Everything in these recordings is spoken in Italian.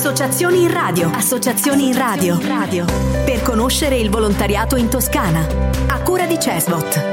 Associazioni in radio. Associazioni in radio. Per conoscere il volontariato in Toscana. A cura di CESVOT.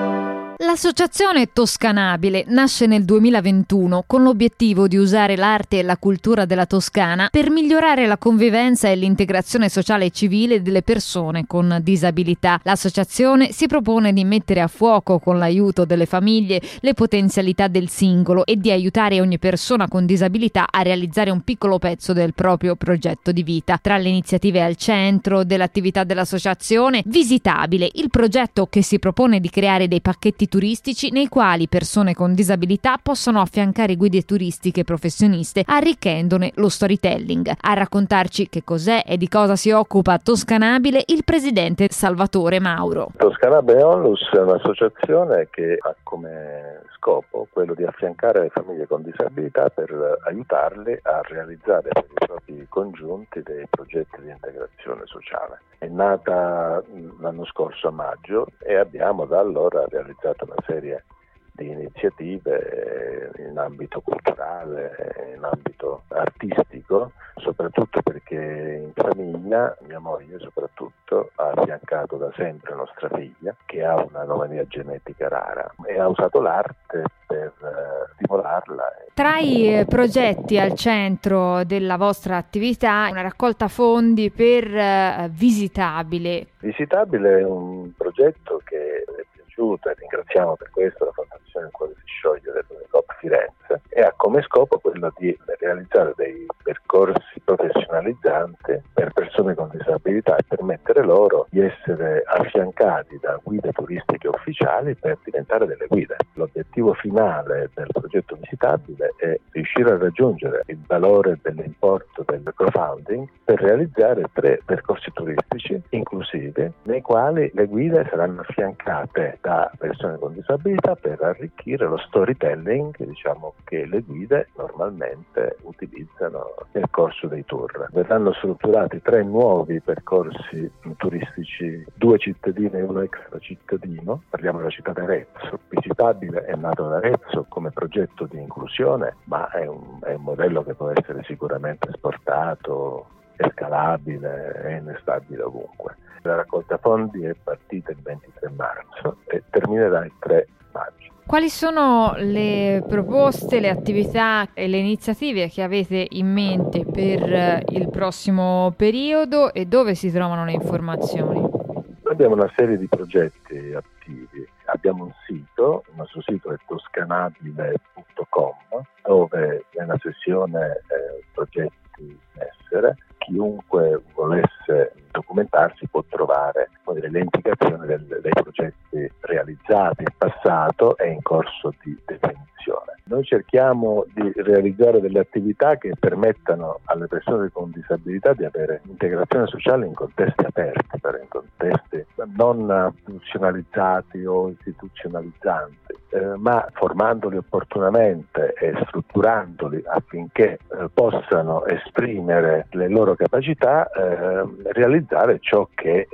L'Associazione Toscanabile nasce nel 2021 con l'obiettivo di usare l'arte e la cultura della Toscana per migliorare la convivenza e l'integrazione sociale e civile delle persone con disabilità. L'associazione si propone di mettere a fuoco, con l'aiuto delle famiglie, le potenzialità del singolo e di aiutare ogni persona con disabilità a realizzare un piccolo pezzo del proprio progetto di vita. Tra le iniziative al centro dell'attività dell'associazione, Visitabile, il progetto che si propone di creare dei pacchetti turistici nei quali persone con disabilità possono affiancare guide turistiche professioniste, arricchendone lo storytelling. A raccontarci che cos'è e di cosa si occupa Toscanabile il presidente Salvatore Mauro. Toscanabile Onlus è un'associazione che ha come scopo quello di affiancare le famiglie con disabilità per aiutarle a realizzare per i propri congiunti dei progetti di integrazione sociale. È nata l'anno scorso a maggio e abbiamo da allora realizzato una serie di iniziative in ambito culturale, in ambito artistico, soprattutto perché in famiglia mia moglie soprattutto ha affiancato da sempre nostra figlia che ha un'anomalia genetica rara e ha usato l'arte per stimolarla. Tra i progetti al centro della vostra attività, una raccolta fondi per Visitabile. Visitabile è un progetto che è piaciuto e ringraziamo per questo la Fondazione Il Cuore si scioglie del COP Firenze e ha come scopo quello di realizzare dei percorsi professionalizzanti per persone con disabilità e permettere loro di essere affiancati da guide turistiche ufficiali per diventare delle guide. L'obiettivo finale del progetto Visitabile è riuscire a raggiungere il valore dell'importo del crowdfunding per realizzare 3 percorsi turistici inclusivi nei quali le guide saranno affiancate da persone con disabilità per arricchire lo storytelling, diciamo, che le guide normalmente utilizzano nel corso dei tour. Verranno strutturati 3 nuovi percorsi turistici, 2 cittadine e 1 extra cittadino. Parliamo della città di Arezzo. Visitabile è nato ad Arezzo come progetto di inclusione, ma è un modello che può essere sicuramente esportato, è scalabile, è innestabile ovunque. La raccolta fondi è partita il 23 marzo e terminerà il 3 maggio. Quali sono le proposte, le attività e le iniziative che avete in mente per il prossimo periodo e dove si trovano le informazioni? Abbiamo una serie di progetti attivi. Abbiamo un sito, il nostro sito è toscanabile.com, dove nella sezione progetti in essere chiunque volesse documentarsi può trovare le indicazioni dei progetti realizzati in passato e in corso di definizione. Noi cerchiamo di realizzare delle attività che permettano alle persone con disabilità di avere integrazione sociale in contesti aperti, in contesti non istituzionalizzati o istituzionalizzanti, ma formandoli opportunamente e strutturandoli affinché possano esprimere le loro capacità, realizzare ciò che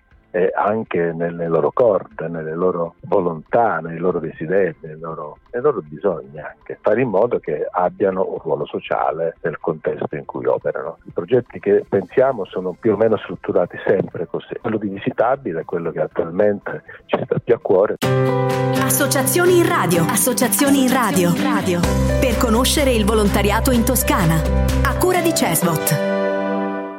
è anche nelle loro corde, nelle loro volontà, nei loro desideri, nei loro bisogni anche, fare in modo che abbiano un ruolo sociale nel contesto in cui operano. I progetti che pensiamo sono più o meno strutturati sempre così. Quello di Visitabile è quello che attualmente ci sta più a cuore. Associazioni in radio. Associazioni in radio. Per conoscere il volontariato in Toscana. A cura di CESVOT.